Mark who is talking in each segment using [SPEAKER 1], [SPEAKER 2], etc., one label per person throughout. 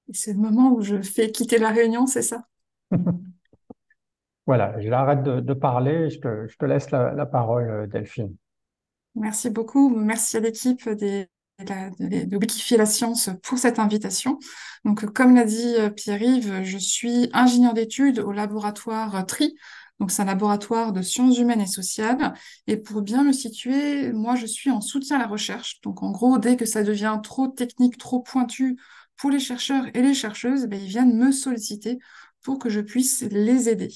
[SPEAKER 1] Et c'est le moment où je fais quitter la réunion, c'est ça?
[SPEAKER 2] Voilà, j'arrête de parler, je te laisse la parole, Delphine.
[SPEAKER 1] Merci beaucoup. Merci à l'équipe de Wikifier la science pour cette invitation. Donc, comme l'a dit Pierre-Yves, je suis ingénieur d'études au laboratoire TRI. Donc, c'est un laboratoire de sciences humaines et sociales. Et pour bien me situer, moi, je suis en soutien à la recherche. Donc, en gros, dès que ça devient trop technique, trop pointu pour les chercheurs et les chercheuses, ben, ils viennent me solliciter pour que je puisse les aider.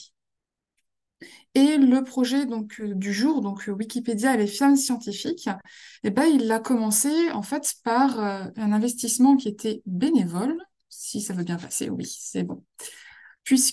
[SPEAKER 1] Et le projet du jour, Wikipédia et les femmes scientifiques, eh ben, il a commencé en fait par un investissement qui était bénévole, si ça veut bien passer, oui, c'est bon. Puisque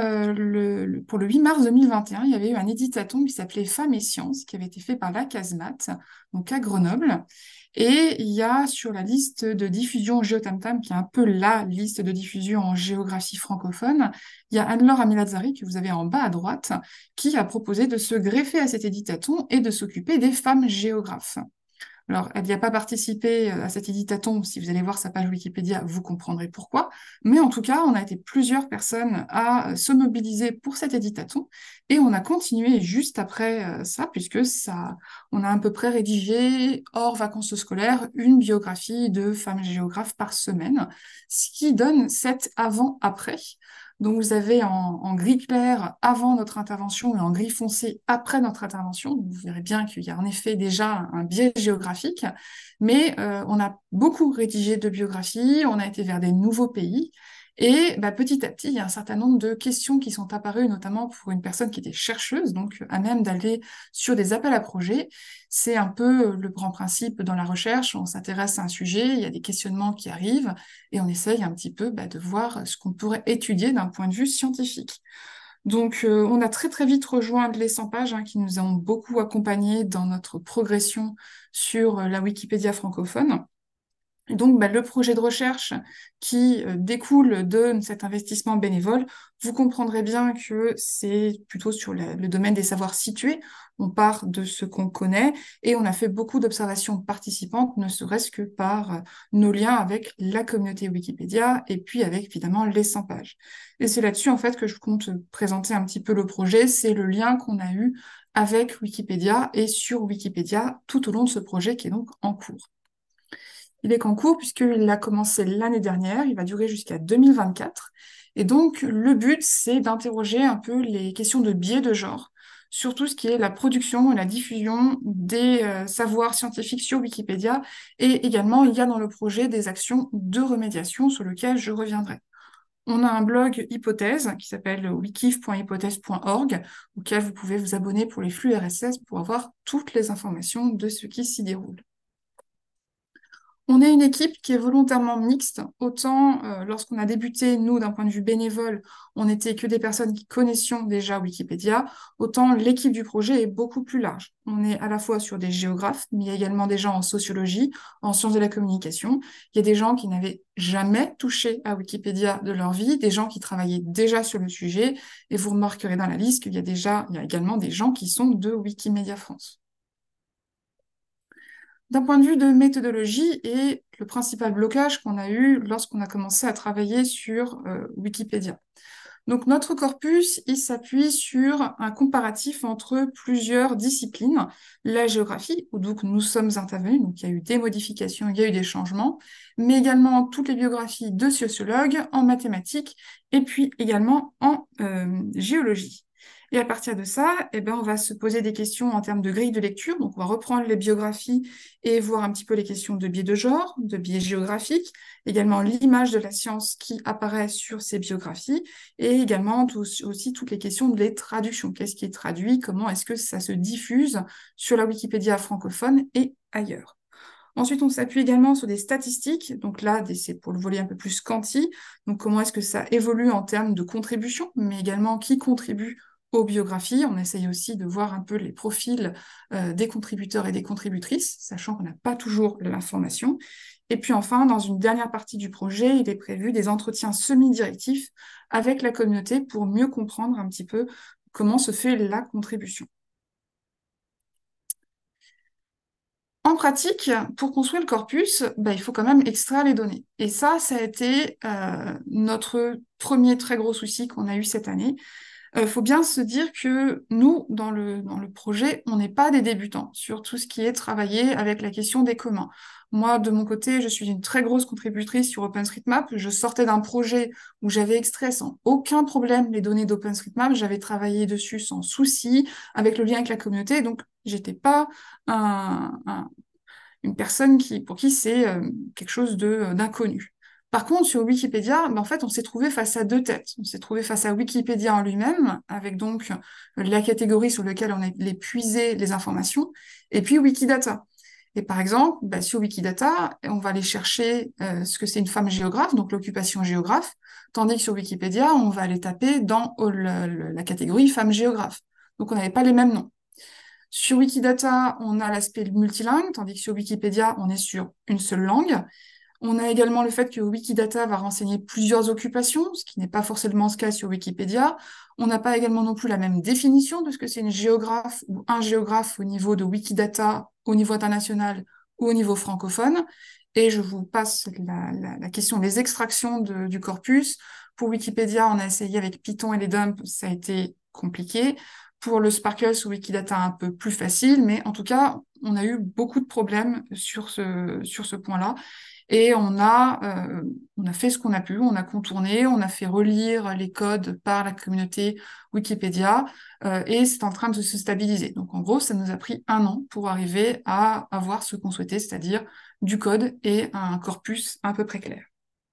[SPEAKER 1] pour le 8 mars 2021, il y avait eu un éditathon qui s'appelait Femmes et Sciences, qui avait été fait par la Casemate, donc à Grenoble. Et il y a sur la liste de diffusion GeoTamTam, qui est un peu la liste de diffusion en géographie francophone, il y a Anne-Laure Amilazari, que vous avez en bas à droite, qui a proposé de se greffer à cet éditathon et de s'occuper des femmes géographes. Alors, elle n'y a pas participé à cet éditathon. Si vous allez voir sa page Wikipédia, vous comprendrez pourquoi. Mais en tout cas, on a été plusieurs personnes à se mobiliser pour cet éditathon et on a continué juste après ça, puisque ça, on a à peu près rédigé, hors vacances scolaires, une biographie de femmes géographes par semaine, ce qui donne 7 avant-après. Donc, vous avez en gris clair avant notre intervention et en gris foncé après notre intervention. Vous verrez bien qu'il y a en effet déjà un biais géographique, mais on a beaucoup rédigé de biographies, on a été vers des nouveaux pays. Et bah, petit à petit, il y a un certain nombre de questions qui sont apparues, notamment pour une personne qui était chercheuse, donc à même d'aller sur des appels à projets. C'est un peu le grand principe dans la recherche. On s'intéresse à un sujet, il y a des questionnements qui arrivent, et on essaye un petit peu bah, de voir ce qu'on pourrait étudier d'un point de vue scientifique. Donc, on a très très vite rejoint les 100 pages qui nous ont beaucoup accompagnés dans notre progression sur la Wikipédia francophone. Et donc, bah, le projet de recherche qui découle de cet investissement bénévole, vous comprendrez bien que c'est plutôt sur le domaine des savoirs situés. On part de ce qu'on connaît et on a fait beaucoup d'observations participantes, ne serait-ce que par nos liens avec la communauté Wikipédia et puis avec évidemment les 100 pages. Et c'est là-dessus en fait que je compte présenter un petit peu le projet. C'est le lien qu'on a eu avec Wikipédia et sur Wikipédia tout au long de ce projet qui est donc en cours. Il est qu'en cours puisqu'il a commencé l'année dernière, il va durer jusqu'à 2024. Et donc, le but, c'est d'interroger un peu les questions de biais de genre, sur tout ce qui est la production et la diffusion des savoirs scientifiques sur Wikipédia. Et également, il y a dans le projet des actions de remédiation sur lesquelles je reviendrai. On a un blog hypothèse qui s'appelle wikif.hypothèse.org, auquel vous pouvez vous abonner pour les flux RSS pour avoir toutes les informations de ce qui s'y déroule. On est une équipe qui est volontairement mixte. Autant lorsqu'on a débuté, nous, d'un point de vue bénévole, on n'était que des personnes qui connaissions déjà Wikipédia, autant l'équipe du projet est beaucoup plus large. On est à la fois sur des géographes, mais il y a également des gens en sociologie, en sciences de la communication. Il y a des gens qui n'avaient jamais touché à Wikipédia de leur vie, des gens qui travaillaient déjà sur le sujet, et vous remarquerez dans la liste il y a également des gens qui sont de Wikimedia France. D'un point de vue de méthodologie et le principal blocage qu'on a eu lorsqu'on a commencé à travailler sur Wikipédia. Donc notre corpus, il s'appuie sur un comparatif entre plusieurs disciplines, la géographie, où donc nous sommes intervenus, donc il y a eu des modifications, il y a eu des changements, mais également toutes les biographies de sociologues en mathématiques et puis également en géologie. Et à partir de ça, eh ben, on va se poser des questions en termes de grille de lecture. Donc, on va reprendre les biographies et voir un petit peu les questions de biais de genre, de biais géographiques, également l'image de la science qui apparaît sur ces biographies, et également aussi toutes les questions de les traductions. Qu'est-ce qui est traduit? Comment est-ce que ça se diffuse sur la Wikipédia francophone et ailleurs? Ensuite, on s'appuie également sur des statistiques. Donc là, c'est pour le volet un peu plus quanti. Donc comment est-ce que ça évolue en termes de contribution, mais également qui contribue aux biographies. On essaye aussi de voir un peu les profils des contributeurs et des contributrices, sachant qu'on n'a pas toujours l'information. Et puis enfin, dans une dernière partie du projet, il est prévu des entretiens semi-directifs avec la communauté pour mieux comprendre un petit peu comment se fait la contribution. En pratique, pour construire le corpus, bah, il faut quand même extraire les données. Et ça a été notre premier très gros souci qu'on a eu cette année. Faut bien se dire que nous, dans le projet, on n'est pas des débutants sur tout ce qui est travailler avec la question des communs. Moi, de mon côté, je suis une très grosse contributrice sur OpenStreetMap. Je sortais d'un projet où j'avais extrait sans aucun problème les données d'OpenStreetMap. J'avais travaillé dessus sans souci, avec le lien avec la communauté. Donc, j'étais pas une personne pour qui c'est quelque chose d'inconnu. Par contre, sur Wikipédia, ben, en fait, on s'est trouvé face à deux têtes. On s'est trouvé face à Wikipédia en lui-même, avec donc la catégorie sur laquelle on allait puiser les informations, et puis Wikidata. Et par exemple, ben, sur Wikidata, on va aller chercher ce que c'est une femme géographe, donc l'occupation géographe, tandis que sur Wikipédia, on va aller taper dans la catégorie femme géographe. Donc on n'avait pas les mêmes noms. Sur Wikidata, on a l'aspect multilingue, tandis que sur Wikipédia, on est sur une seule langue. On a également le fait que Wikidata va renseigner plusieurs occupations, ce qui n'est pas forcément ce cas sur Wikipédia. On n'a pas également non plus la même définition de ce que c'est une géographe ou un géographe au niveau de Wikidata, au niveau international ou au niveau francophone. Et je vous passe la question des extractions du corpus. Pour Wikipédia, on a essayé avec Python et les dumps, ça a été compliqué. Pour le Sparkle sur Wikidata, un peu plus facile, mais en tout cas, on a eu beaucoup de problèmes sur ce point-là. Et on a fait ce qu'on a pu, on a contourné, on a fait relire les codes par la communauté Wikipédia, et c'est en train de se stabiliser. Donc en gros, ça nous a pris 1 an pour arriver à avoir ce qu'on souhaitait, c'est-à-dire du code et un corpus à peu près clair.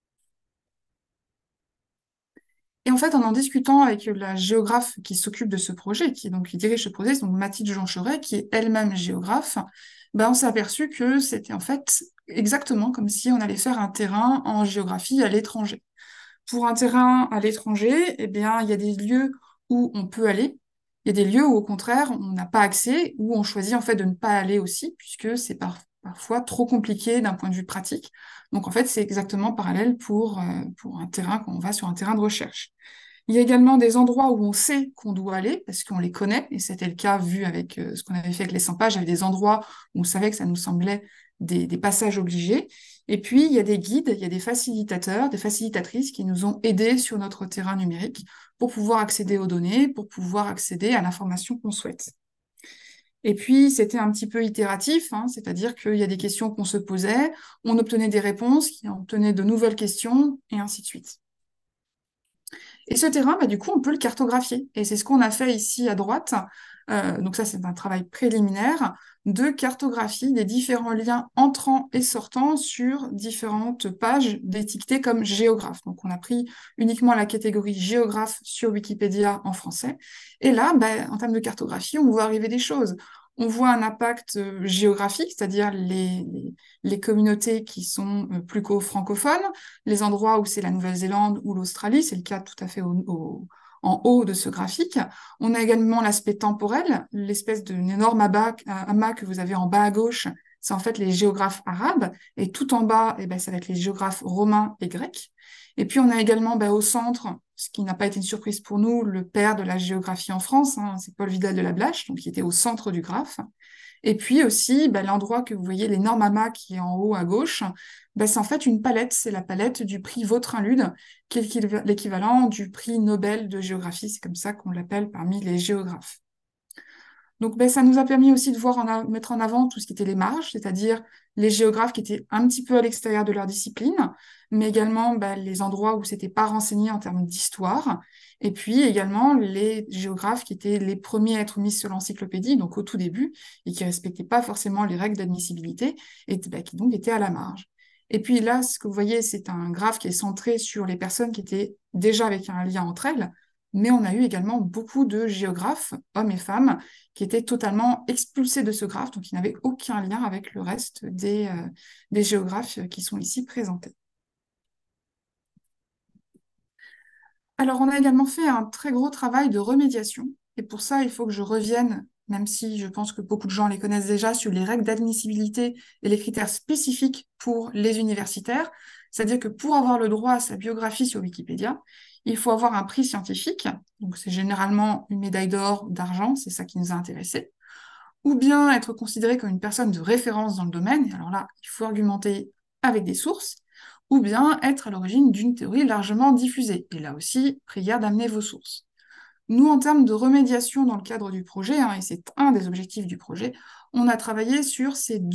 [SPEAKER 1] Et en fait, en discutant avec la géographe qui s'occupe de ce projet, qui dirige ce projet, donc Mathilde Joncheret, qui est elle-même géographe, ben, on s'est aperçu que c'était en fait exactement comme si on allait faire un terrain en géographie à l'étranger. Pour un terrain à l'étranger, eh bien, il y a des lieux où on peut aller, il y a des lieux où au contraire on n'a pas accès, où on choisit en fait de ne pas aller aussi, puisque c'est parfois trop compliqué d'un point de vue pratique. Donc en fait, c'est exactement parallèle pour un terrain quand on va sur un terrain de recherche. Il y a également des endroits où on sait qu'on doit aller parce qu'on les connaît, et c'était le cas vu avec ce qu'on avait fait avec les 100 pages. Il y avait des endroits où on savait que ça nous semblait des passages obligés. Et puis, il y a des guides, il y a des facilitateurs, des facilitatrices qui nous ont aidés sur notre terrain numérique pour pouvoir accéder aux données, pour pouvoir accéder à l'information qu'on souhaite. Et puis, c'était un petit peu itératif, hein, c'est-à-dire qu'il y a des questions qu'on se posait, on obtenait des réponses, qui obtenaient de nouvelles questions, et ainsi de suite. Et ce terrain, bah, du coup, on peut le cartographier. Et c'est ce qu'on a fait ici à droite. Donc ça, c'est un travail préliminaire de cartographie des différents liens entrants et sortants sur différentes pages d'étiquetés comme géographe. Donc on a pris uniquement la catégorie géographe sur Wikipédia en français. Et là, bah, en termes de cartographie, on voit arriver des choses. On voit un impact géographique, c'est-à-dire les communautés qui sont plus francophones, les endroits où c'est la Nouvelle-Zélande ou l'Australie, c'est le cas tout à fait en haut de ce graphique. On a également l'aspect temporel, l'espèce d'une énorme amas que vous avez en bas à gauche, c'est en fait les géographes arabes, et tout en bas, eh ben, ça va être les géographes romains et grecs. Et puis on a également au centre, ce qui n'a pas été une surprise pour nous, le père de la géographie en France, hein, c'est Paul Vidal de la Blache, donc qui était au centre du graphe. Et puis aussi, l'endroit que vous voyez, l'énorme amas qui est en haut à gauche, c'est en fait une palette, c'est la palette du prix Vautrin-Lud, qui est l'équivalent du prix Nobel de géographie, c'est comme ça qu'on l'appelle parmi les géographes. Donc, ça nous a permis aussi de mettre en avant tout ce qui était les marges, c'est-à-dire les géographes qui étaient un petit peu à l'extérieur de leur discipline, mais également les endroits où c'était pas renseigné en termes d'histoire, et puis également les géographes qui étaient les premiers à être mis sur l'encyclopédie, donc au tout début, et qui respectaient pas forcément les règles d'admissibilité, et qui donc étaient à la marge. Et puis là, ce que vous voyez, c'est un graphe qui est centré sur les personnes qui étaient déjà avec un lien entre elles, mais on a eu également beaucoup de géographes, hommes et femmes, qui étaient totalement expulsés de ce graphe, donc qui n'avaient aucun lien avec le reste des géographes qui sont ici présentés. Alors, on a également fait un très gros travail de remédiation, et pour ça, il faut que je revienne, même si je pense que beaucoup de gens les connaissent déjà, sur les règles d'admissibilité et les critères spécifiques pour les universitaires. C'est-à-dire que pour avoir le droit à sa biographie sur Wikipédia, il faut avoir un prix scientifique, donc c'est généralement une médaille d'or, d'argent, c'est ça qui nous a intéressés. ou bien être considéré comme une personne de référence dans le domaine, et alors là, il faut argumenter avec des sources, ou bien être à l'origine d'une théorie largement diffusée. Et là aussi, prière d'amener vos sources. Nous, en termes de remédiation dans le cadre du projet, hein, et c'est un des objectifs du projet, on a travaillé sur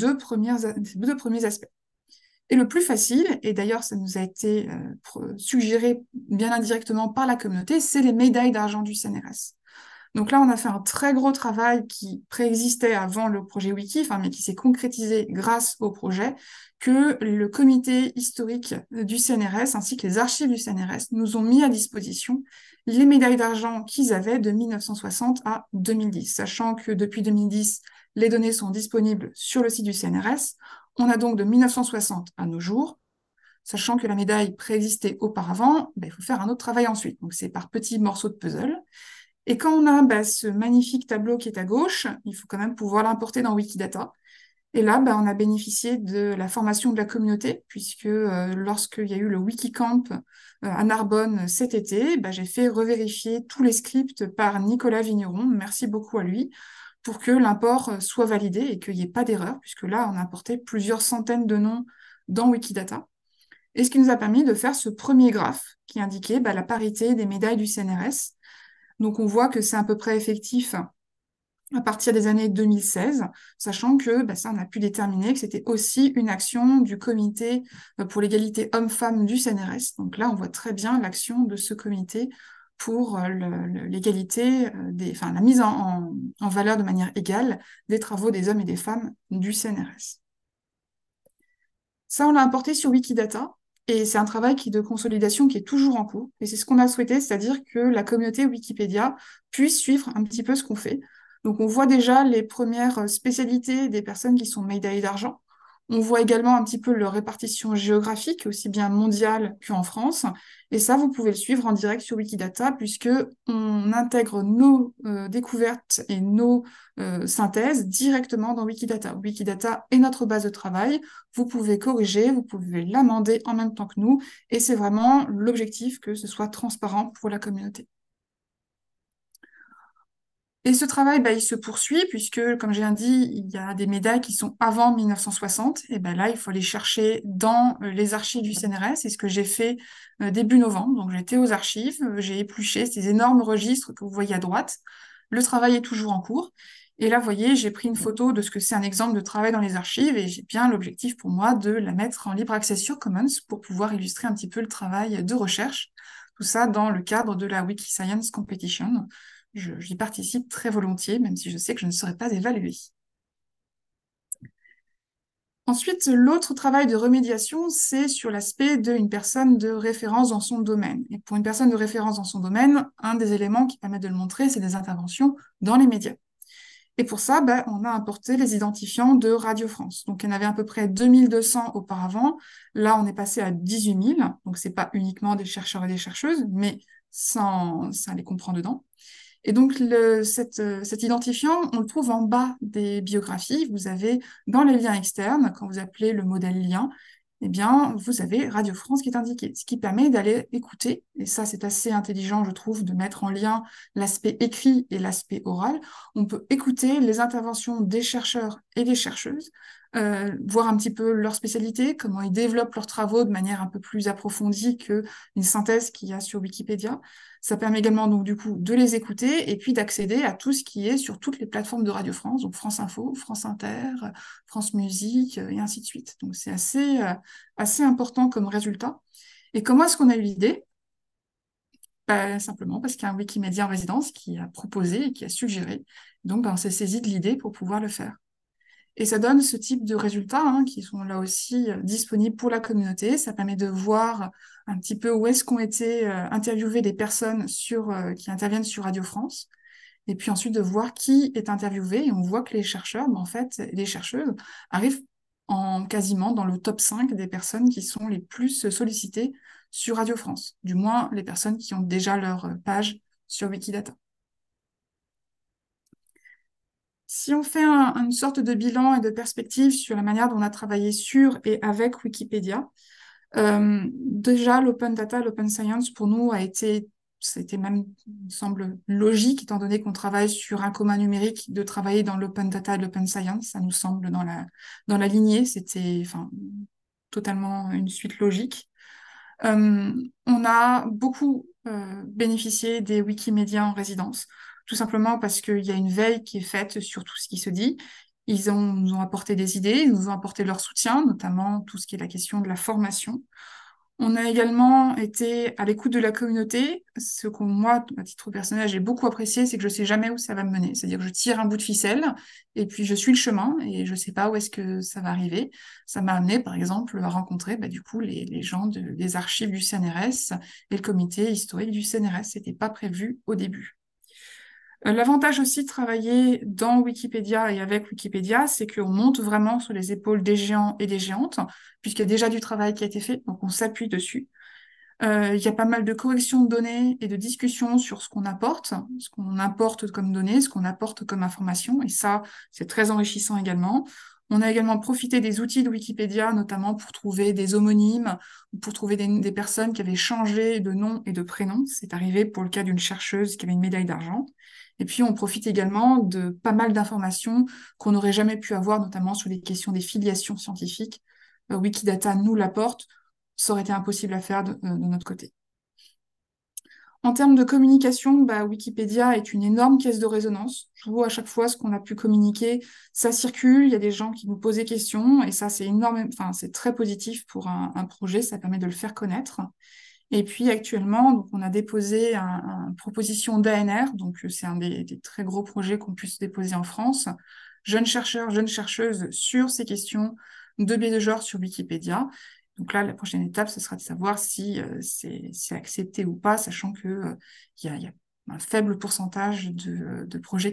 [SPEAKER 1] ces deux premiers aspects. Et le plus facile, et d'ailleurs ça nous a été suggéré bien indirectement par la communauté, c'est les médailles d'argent du CNRS. Donc là, on a fait un très gros travail qui préexistait avant le projet Wiki, enfin, mais qui s'est concrétisé grâce au projet, que le comité historique du CNRS ainsi que les archives du CNRS nous ont mis à disposition les médailles d'argent qu'ils avaient de 1960 à 2010, sachant que depuis 2010, les données sont disponibles sur le site du CNRS. On a donc de 1960 à nos jours, sachant que la médaille préexistait auparavant, ben, il faut faire un autre travail ensuite. Donc c'est par petits morceaux de puzzle. Et quand on a ce magnifique tableau qui est à gauche, il faut quand même pouvoir l'importer dans Wikidata. Et là, on a bénéficié de la formation de la communauté, puisque lorsqu'il y a eu le Wikicamp à Narbonne cet été, j'ai fait revérifier tous les scripts par Nicolas Vigneron, merci beaucoup à lui, pour que l'import soit validé et qu'il n'y ait pas d'erreur, puisque là, on a importé plusieurs centaines de noms dans Wikidata. Et ce qui nous a permis de faire ce premier graphe qui indiquait la parité des médailles du CNRS. Donc on voit que c'est à peu près effectif à partir des années 2016, sachant que ça, on a pu déterminer que c'était aussi une action du comité pour l'égalité homme-femme du CNRS. Donc là, on voit très bien l'action de ce comité pour l'égalité, enfin, la mise en valeur de manière égale des travaux des hommes et des femmes du CNRS. Ça, on l'a importé sur Wikidata. Et c'est un travail de consolidation qui est toujours en cours. Et c'est ce qu'on a souhaité, c'est-à-dire que la communauté Wikipédia puisse suivre un petit peu ce qu'on fait. Donc on voit déjà les premières spécialités des personnes qui sont médaillées d'argent. On voit également un petit peu leur répartition géographique, aussi bien mondiale qu'en France. Et ça, vous pouvez le suivre en direct sur Wikidata, puisque on intègre nos découvertes et nos synthèses directement dans Wikidata. Wikidata est notre base de travail. Vous pouvez corriger, vous pouvez l'amender en même temps que nous, et c'est vraiment l'objectif que ce soit transparent pour la communauté. Et ce travail, il se poursuit puisque, comme j'ai dit, il y a des médailles qui sont avant 1960. Et là, il faut les chercher dans les archives du CNRS. C'est ce que j'ai fait début novembre. Donc, j'étais aux archives, j'ai épluché ces énormes registres que vous voyez à droite. Le travail est toujours en cours. Et là, vous voyez, j'ai pris une photo de ce que c'est un exemple de travail dans les archives et j'ai bien l'objectif pour moi de la mettre en libre accès sur Commons pour pouvoir illustrer un petit peu le travail de recherche. Tout ça dans le cadre de la Wikiscience Competition. J'y participe très volontiers, même si je sais que je ne serai pas évaluée. Ensuite, l'autre travail de remédiation, c'est sur l'aspect d'une personne de référence dans son domaine. Et pour une personne de référence dans son domaine, un des éléments qui permet de le montrer, c'est des interventions dans les médias. Et pour ça, on a importé les identifiants de Radio France. Donc, il y en avait à peu près 2200 auparavant. Là, on est passé à 18 000. Donc, ce n'est pas uniquement des chercheurs et des chercheuses, mais ça les comprend dedans. Et donc, cet identifiant, on le trouve en bas des biographies. Vous avez dans les liens externes, quand vous appelez le modèle lien, eh bien, vous avez Radio France qui est indiqué, ce qui permet d'aller écouter. Et ça, c'est assez intelligent, je trouve, de mettre en lien l'aspect écrit et l'aspect oral. On peut écouter les interventions des chercheurs et des chercheuses, voir un petit peu leur spécialité, comment ils développent leurs travaux de manière un peu plus approfondie qu'une synthèse qu'il y a sur Wikipédia. Ça permet également donc du coup de les écouter et puis d'accéder à tout ce qui est sur toutes les plateformes de Radio France, donc France Info, France Inter, France Musique et ainsi de suite. Donc c'est assez important comme résultat. Et comment est-ce qu'on a eu l'idée? Simplement parce qu'il y a un Wikimédia en résidence qui a proposé et qui a suggéré. Donc on s'est saisi de l'idée pour pouvoir le faire. Et ça donne ce type de résultats qui sont là aussi disponibles pour la communauté. Ça permet de voir un petit peu où est-ce qu'ont été interviewées des personnes qui interviennent sur Radio France. Et puis ensuite de voir qui est interviewé. Et on voit que les chercheurs, en fait, les chercheuses arrivent quasiment dans le top 5 des personnes qui sont les plus sollicitées sur Radio France. Du moins, les personnes qui ont déjà leur page sur Wikidata. Si on fait une sorte de bilan et de perspective sur la manière dont on a travaillé sur et avec Wikipédia, déjà l'open data, l'open science pour nous a été c'était même, il me semble, logique, étant donné qu'on travaille sur un commun numérique, de travailler dans l'open data et l'open science. Ça nous semble dans la lignée, c'était enfin, totalement une suite logique. Euh, on a beaucoup bénéficié des Wikimédias en résidence, tout simplement parce qu'il y a une veille qui est faite sur tout ce qui se dit. Nous ont apporté des idées, ils nous ont apporté leur soutien, notamment tout ce qui est la question de la formation. On a également été à l'écoute de la communauté. Ce que moi, à titre personnel, j'ai beaucoup apprécié, c'est que je sais jamais où ça va me mener. C'est-à-dire que je tire un bout de ficelle et puis je suis le chemin et je sais pas où est-ce que ça va arriver. Ça m'a amené, par exemple, à rencontrer du coup les gens des archives du CNRS et le comité historique du CNRS. C'était pas prévu au début. L'avantage aussi de travailler dans Wikipédia et avec Wikipédia, c'est qu'on monte vraiment sur les épaules des géants et des géantes, puisqu'il y a déjà du travail qui a été fait, donc on s'appuie dessus. Il y a pas mal de corrections de données et de discussions sur ce qu'on apporte comme données, ce qu'on apporte comme information, et ça, c'est très enrichissant également. On a également profité des outils de Wikipédia, notamment pour trouver des homonymes, ou pour trouver des personnes qui avaient changé de nom et de prénom. C'est arrivé pour le cas d'une chercheuse qui avait une médaille d'argent. Et puis, on profite également de pas mal d'informations qu'on n'aurait jamais pu avoir, notamment sur les questions des filiations scientifiques. Wikidata nous l'apporte, ça aurait été impossible à faire de notre côté. En termes de communication, Wikipédia est une énorme caisse de résonance. Je vois à chaque fois ce qu'on a pu communiquer, ça circule, il y a des gens qui nous posent des questions, et ça c'est énorme, enfin, c'est très positif pour un projet, ça permet de le faire connaître. Et puis actuellement, donc, on a déposé une proposition d'ANR, donc c'est un des très gros projets qu'on puisse déposer en France. Jeunes chercheurs, jeunes chercheuses sur ces questions de biais de genre sur Wikipédia. Donc là, la prochaine étape, ce sera de savoir si c'est accepté ou pas, sachant que il y a un faible pourcentage de projets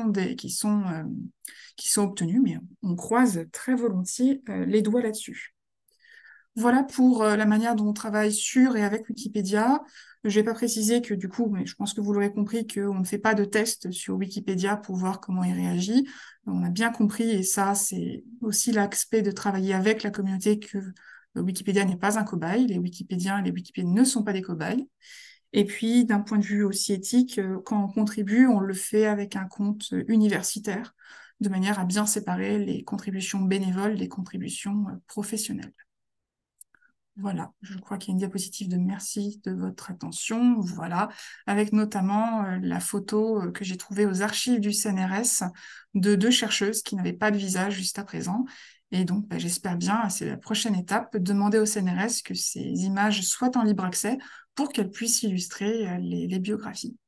[SPEAKER 1] qui sont obtenus, mais on croise très volontiers les doigts là-dessus. Voilà pour la manière dont on travaille sur et avec Wikipédia. Je vais pas préciser que du coup, mais je pense que vous l'aurez compris, qu'on ne fait pas de test sur Wikipédia pour voir comment il réagit. On a bien compris, et ça, c'est aussi l'aspect de travailler avec la communauté, que Wikipédia n'est pas un cobaye. Les Wikipédiens et les Wikipédiens ne sont pas des cobayes. Et puis, d'un point de vue aussi éthique, quand on contribue, on le fait avec un compte universitaire, de manière à bien séparer les contributions bénévoles des contributions professionnelles. Voilà, je crois qu'il y a une diapositive de merci de votre attention. Voilà, avec notamment la photo que j'ai trouvée aux archives du CNRS de deux chercheuses qui n'avaient pas de visage juste à présent. Et donc, j'espère bien, c'est la prochaine étape, demander au CNRS que ces images soient en libre accès pour qu'elles puissent illustrer les biographies.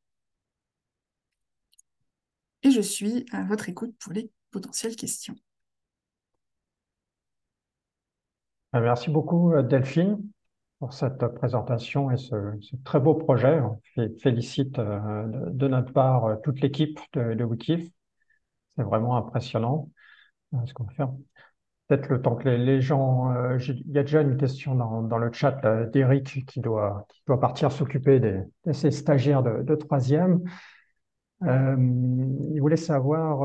[SPEAKER 1] Et je suis à votre écoute pour les potentielles questions.
[SPEAKER 2] Merci beaucoup, Delphine, pour cette présentation et ce très beau projet. On félicite de notre part toute l'équipe de Wikif. C'est vraiment impressionnant ce qu'on fait. Peut-être le temps que les gens... il y a déjà une question dans le chat d'Eric qui doit partir s'occuper de ses stagiaires de troisième. Il voulait savoir...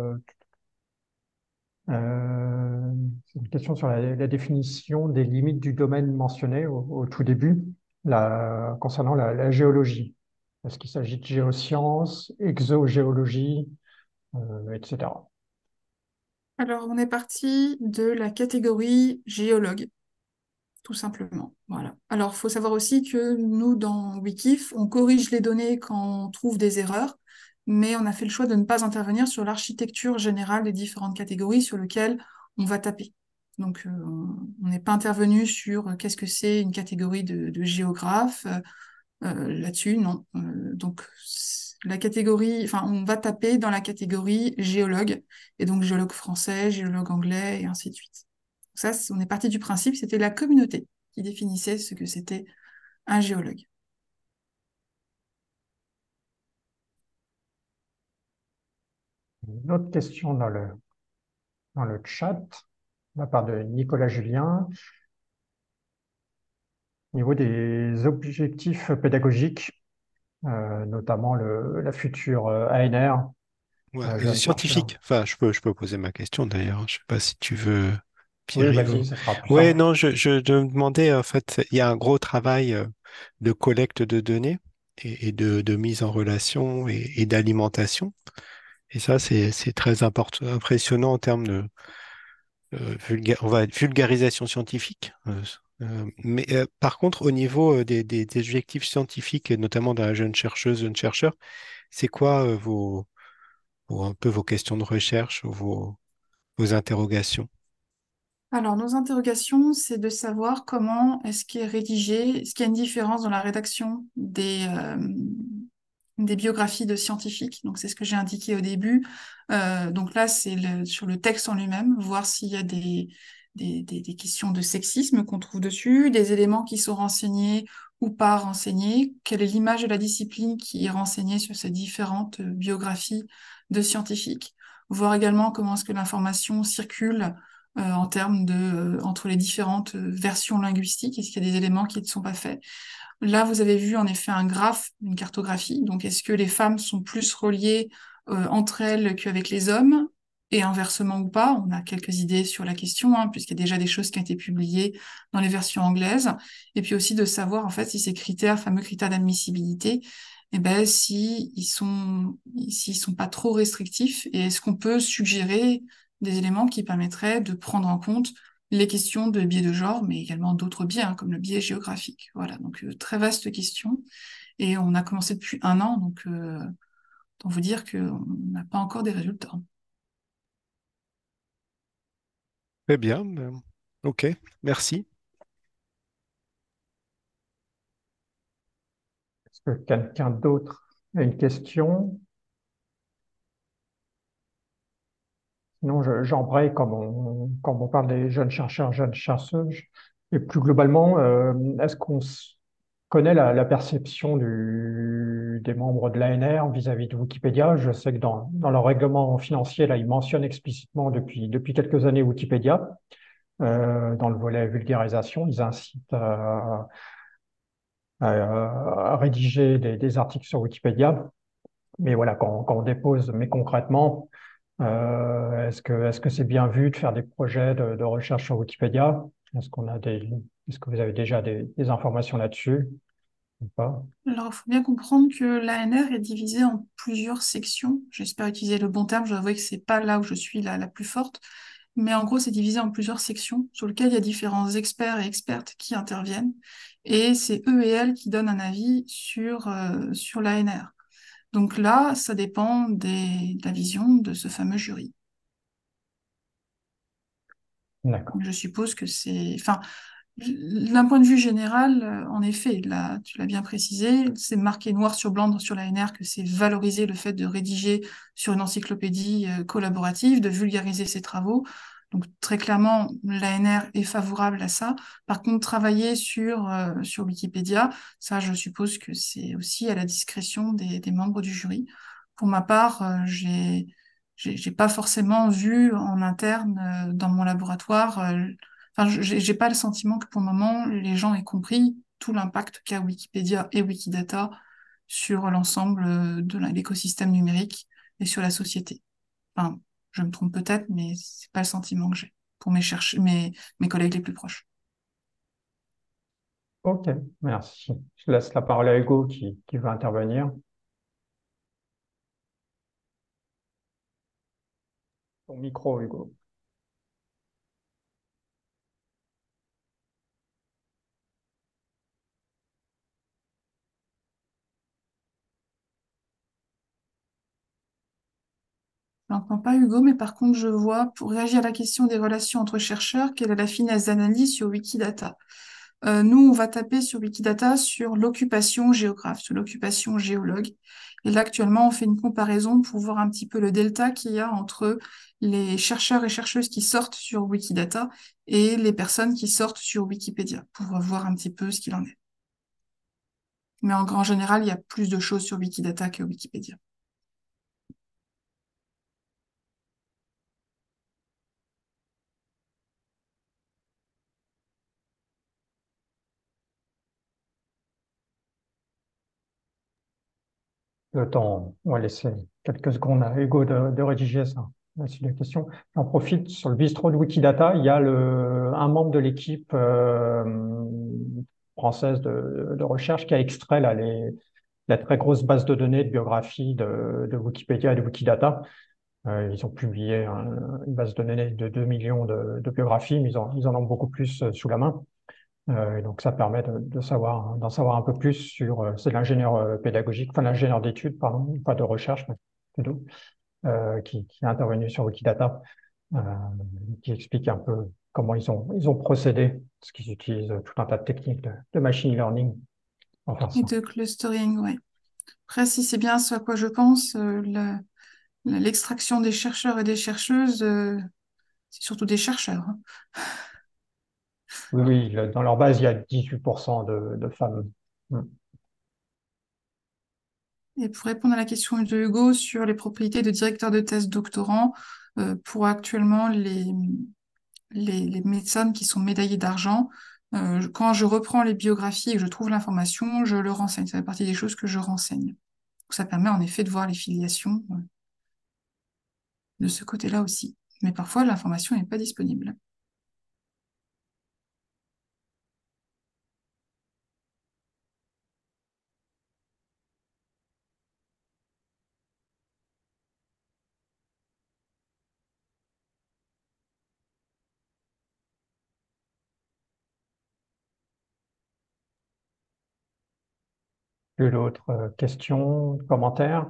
[SPEAKER 2] c'est une question sur la définition des limites du domaine mentionné au tout début, concernant la géologie. Est-ce qu'il s'agit de géosciences, exogéologie, etc.
[SPEAKER 1] Alors, on est parti de la catégorie géologue, tout simplement. Voilà. Alors, il faut savoir aussi que nous, dans Wikif, on corrige les données quand on trouve des erreurs, mais on a fait le choix de ne pas intervenir sur l'architecture générale des différentes catégories sur lesquelles on va taper. Donc, on n'est pas intervenu sur qu'est-ce que c'est une catégorie de géographe. Là-dessus, non. Donc, la catégorie, enfin, on va taper dans la catégorie géologue, et donc géologue français, géologue anglais, et ainsi de suite. Ça, on est parti du principe, c'était la communauté qui définissait ce que c'était un géologue.
[SPEAKER 2] Une autre question dans le chat, de la part de Nicolas Julien. Au niveau des objectifs pédagogiques, notamment la future ANR,
[SPEAKER 3] Ouais,
[SPEAKER 2] jeune chercheur.
[SPEAKER 3] scientifique. Enfin, je peux poser ma question d'ailleurs. Je sais pas si tu veux,
[SPEAKER 2] Oui,
[SPEAKER 3] Pierre-Yves.
[SPEAKER 2] vas-y, ça sera plus
[SPEAKER 3] Ouais,
[SPEAKER 2] simple.
[SPEAKER 3] non, je me demandais, en fait, il y a un gros travail de collecte de données. et de mise en relation et d'alimentation. Et ça, c'est très important, impressionnant en termes de on va dire vulgarisation scientifique. Mais par contre, au niveau des objectifs scientifiques, et notamment de la jeune chercheuse, jeune chercheur, c'est quoi un peu vos questions de recherche ou vos interrogations?
[SPEAKER 1] Alors, nos interrogations, c'est de savoir comment est-ce qu'il est rédigé, est-ce qu'il y a une différence dans la rédaction des biographies de scientifiques. Donc, c'est ce que j'ai indiqué au début. Donc là, c'est sur le texte en lui-même, voir s'il y a des questions de sexisme qu'on trouve dessus, des éléments qui sont renseignés ou pas renseignés, quelle est l'image de la discipline qui est renseignée sur ces différentes biographies de scientifiques, voir également comment est-ce que l'information circule en termes entre les différentes versions linguistiques, est-ce qu'il y a des éléments qui ne sont pas faits. Là, vous avez vu en effet un graphe, une cartographie. Donc, est-ce que les femmes sont plus reliées entre elles qu'avec les hommes et inversement ou pas? On a quelques idées sur la question, hein, puisqu'il y a déjà des choses qui ont été publiées dans les versions anglaises. Et puis aussi de savoir en fait si ces critères, fameux critères d'admissibilité, eh ben, s'ils sont pas trop restrictifs et est-ce qu'on peut suggérer des éléments qui permettraient de prendre en compte les questions de biais de genre, mais également d'autres biais, hein, comme le biais géographique. Voilà, donc très vaste question. Et on a commencé depuis un an, donc autant vous dire qu'on n'a pas encore des résultats.
[SPEAKER 3] Très bien. Ok, merci.
[SPEAKER 2] Est-ce que quelqu'un d'autre a une question? Sinon, j'embraye comme on parle des jeunes chercheurs, jeunes chercheuses. Et plus globalement, est-ce qu'on connaît la perception des membres de l'ANR vis-à-vis de Wikipédia? Je sais que dans leur règlement financier, là, ils mentionnent explicitement depuis quelques années Wikipédia. Dans le volet vulgarisation, ils incitent à rédiger des articles sur Wikipédia. Mais voilà, quand on dépose, mais concrètement, est-ce que c'est bien vu de faire des projets de recherche sur Wikipédia? Est-ce que vous avez déjà des informations là-dessus ou pas?
[SPEAKER 1] Alors, il faut bien comprendre que l'ANR est divisée en plusieurs sections. J'espère utiliser le bon terme, je dois avouer que c'est pas là où je suis la plus forte. Mais en gros, c'est divisé en plusieurs sections sur lesquelles il y a différents experts et expertes qui interviennent. Et c'est eux et elles qui donnent un avis sur l'ANR. Donc là, ça dépend de la vision de ce fameux jury.
[SPEAKER 2] D'accord.
[SPEAKER 1] Je suppose que c'est... Enfin, d'un point de vue général, en effet, là, tu l'as bien précisé, c'est marqué noir sur blanc sur l'ANR que c'est valoriser le fait de rédiger sur une encyclopédie collaborative, de vulgariser ses travaux. Donc très clairement, l'ANR est favorable à ça. Par contre, travailler sur Wikipédia, ça, je suppose que c'est aussi à la discrétion des membres du jury. Pour ma part, j'ai pas forcément vu en interne dans mon laboratoire. Enfin, j'ai pas le sentiment que pour le moment, les gens aient compris tout l'impact qu'a Wikipédia et Wikidata sur l'ensemble de l'écosystème numérique et sur la société. Enfin, je me trompe peut-être, mais c'est pas le sentiment que j'ai pour mes collègues les plus proches.
[SPEAKER 2] Ok, merci. Je laisse la parole à Hugo qui va intervenir. Ton micro, Hugo.
[SPEAKER 1] Je n'entends pas Hugo, mais par contre, je vois, pour réagir à la question des relations entre chercheurs, quelle est la finesse d'analyse sur Wikidata? Nous, on va taper sur Wikidata sur l'occupation géographe, sur l'occupation géologue. Et là, actuellement, on fait une comparaison pour voir un petit peu le delta qu'il y a entre les chercheurs et chercheuses qui sortent sur Wikidata et les personnes qui sortent sur Wikipédia, pour voir un petit peu ce qu'il en est. Mais en grand général, il y a plus de choses sur Wikidata que Wikipédia.
[SPEAKER 2] Le temps, on va laisser quelques secondes à Hugo de rédiger ça. Merci de la question. J'en profite sur le bistrot de Wikidata. Il y a un membre de l'équipe française de recherche qui a extrait là, la très grosse base de données de biographie de Wikipédia et de Wikidata. Ils ont publié une base de données de 2 millions de biographies, mais ils en ont beaucoup plus sous la main. Et donc, ça permet d'en savoir un peu plus sur, c'est l'ingénieur pédagogique, enfin l'ingénieur d'études, pardon, pas de recherche, mais plutôt, qui est intervenu sur Wikidata, euh, qui explique un peu comment ils ont procédé, parce qu'ils utilisent tout un tas de techniques de machine learning pour faire
[SPEAKER 1] Et
[SPEAKER 2] ça.
[SPEAKER 1] de clustering, ouais. Après, si c'est bien ce à quoi je pense, l'extraction des chercheurs et des chercheuses, c'est surtout des chercheurs, hein.
[SPEAKER 2] Oui, oui, dans leur base, il y a 18% de femmes. Hmm.
[SPEAKER 1] Et pour répondre à la question de Hugo sur les propriétés de directeur de thèse doctorant, pour actuellement les médecins qui sont médaillés d'argent, quand je reprends les biographies et que je trouve l'information, je le renseigne. Ça fait partie des choses que je renseigne. Donc, ça permet en effet de voir les filiations de ce côté-là aussi. Mais parfois, l'information n'est pas disponible.
[SPEAKER 2] Puis l'autre question, commentaire.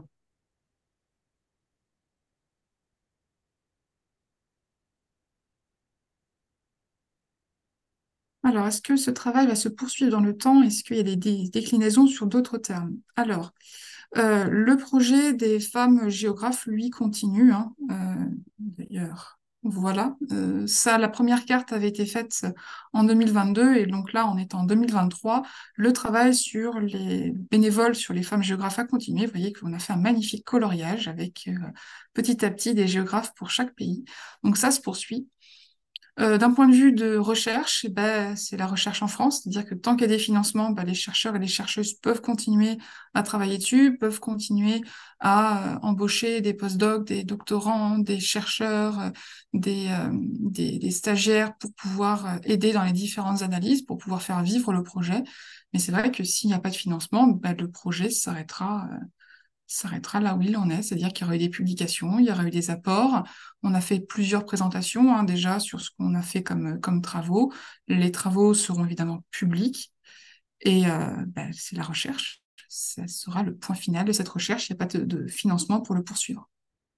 [SPEAKER 1] Alors, est-ce que ce travail va se poursuivre dans le temps? Est-ce qu'il y a des déclinaisons sur d'autres termes? Alors, le projet des femmes géographes, lui, continue, hein, d'ailleurs. Voilà, ça, la première carte avait été faite en 2022 et donc là, on est en 2023. Le travail sur les bénévoles, sur les femmes géographes a continué. Vous voyez qu'on a fait un magnifique coloriage avec petit à petit des géographes pour chaque pays. Donc ça se poursuit. D'un point de vue de recherche, eh ben, c'est la recherche en France, c'est-à-dire que tant qu'il y a des financements, ben, les chercheurs et les chercheuses peuvent continuer à travailler dessus, peuvent continuer à embaucher des postdocs, des doctorants, des chercheurs, des stagiaires pour pouvoir aider dans les différentes analyses, pour pouvoir faire vivre le projet. Mais c'est vrai que s'il n'y a pas de financement, ben, le projet s'arrêtera là où il en est, c'est-à-dire qu'il y aura eu des publications, il y aura eu des apports. On a fait plusieurs présentations hein, déjà sur ce qu'on a fait comme travaux. Les travaux seront évidemment publics et ben, c'est la recherche. Ça sera le point final de cette recherche. Il n'y a pas de financement pour le poursuivre.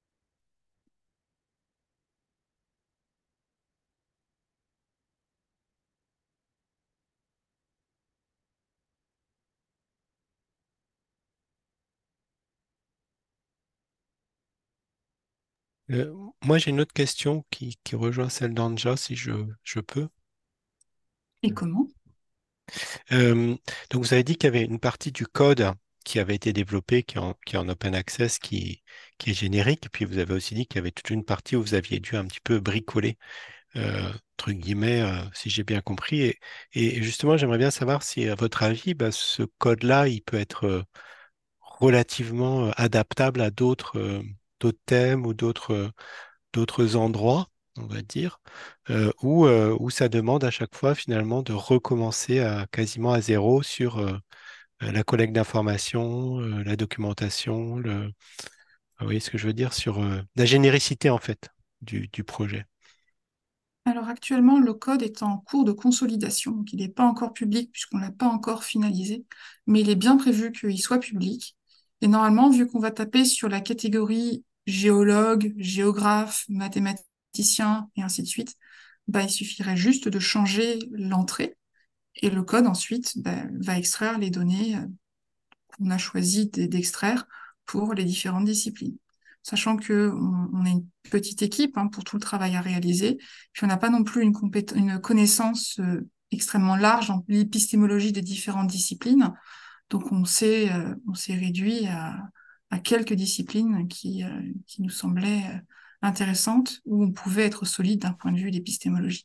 [SPEAKER 3] Euh, Moi, j'ai une autre question qui rejoint celle d'Anja, si je peux.
[SPEAKER 1] Et comment?
[SPEAKER 3] Euh, donc, vous avez dit qu'il y avait une partie du code qui avait été développé, qui est en open access, qui est générique. Et puis, vous avez aussi dit qu'il y avait toute une partie où vous aviez dû un petit peu bricoler, entre guillemets, si j'ai bien compris. Et justement, j'aimerais bien savoir si, à votre avis, bah, ce code-là, il peut être relativement adaptable à d'autres thèmes ou d'autres endroits, on va dire, où ça demande à chaque fois finalement de recommencer quasiment à zéro sur la collecte d'informations, la documentation, vous voyez ce que je veux dire, sur la généricité en fait du projet.
[SPEAKER 1] Alors actuellement, le code est en cours de consolidation, donc il n'est pas encore public puisqu'on ne l'a pas encore finalisé, mais il est bien prévu qu'il soit public. Et normalement, vu qu'on va taper sur la catégorie géologue, géographe, mathématicien et ainsi de suite, bah, il suffirait juste de changer l'entrée et le code ensuite bah, va extraire les données qu'on a choisi d'extraire pour les différentes disciplines. Sachant que on est une petite équipe hein, pour tout le travail à réaliser, puis on n'a pas non plus une connaissance extrêmement large en l'épistémologie des différentes disciplines. Donc on s'est réduit à quelques disciplines qui nous semblaient intéressantes, où on pouvait être solide d'un point de vue d'épistémologie.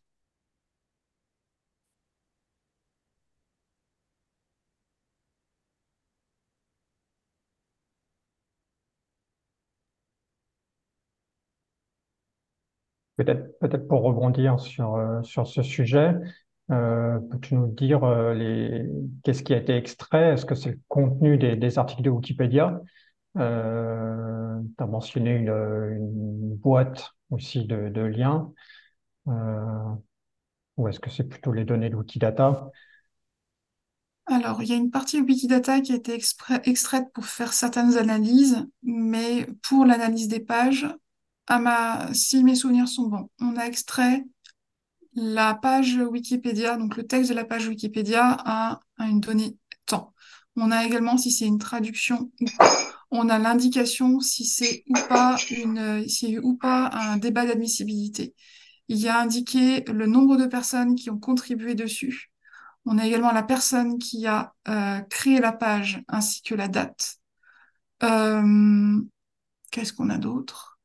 [SPEAKER 2] Peut-être pour rebondir sur ce sujet, Peux-tu nous dire qu'est-ce qui a été extrait? Est-ce que c'est le contenu des articles de Wikipédia? Tu as mentionné une boîte aussi de liens. Euh, ou est-ce que c'est plutôt les données de Wikidata?
[SPEAKER 1] Alors, il y a une partie Wikidata qui a été extraite pour faire certaines analyses, mais pour l'analyse des pages, si mes souvenirs sont bons, on a extrait la page Wikipédia, donc le texte de la page Wikipédia à une donnée temps. On a également si c'est une traduction ou pas. On a l'indication si c'est ou pas s'il y a eu ou pas un débat d'admissibilité. Il y a indiqué le nombre de personnes qui ont contribué dessus. On a également la personne qui a créé la page ainsi que la date. Euh, Qu'est-ce qu'on a d'autre?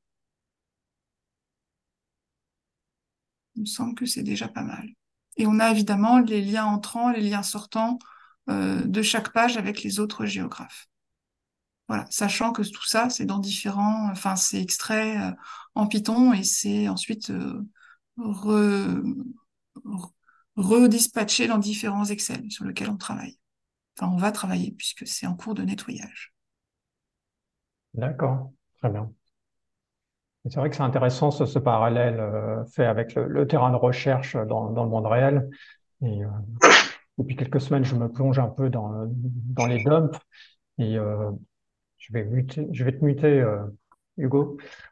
[SPEAKER 1] Il me semble que c'est déjà pas mal. Et on a évidemment les liens entrants, les liens sortants de chaque page avec les autres géographes. Voilà, sachant que tout ça, c'est dans différents, enfin, c'est extrait en Python et c'est ensuite re- re- redispatché dans différents Excel sur lesquels on travaille. Enfin, on va travailler puisque c'est en cours de nettoyage.
[SPEAKER 2] D'accord, très bien. Et c'est vrai que c'est intéressant ce parallèle fait avec le terrain de recherche dans le monde réel. Et depuis quelques semaines, je me plonge un peu dans les dumps et je vais te muter, Hugo.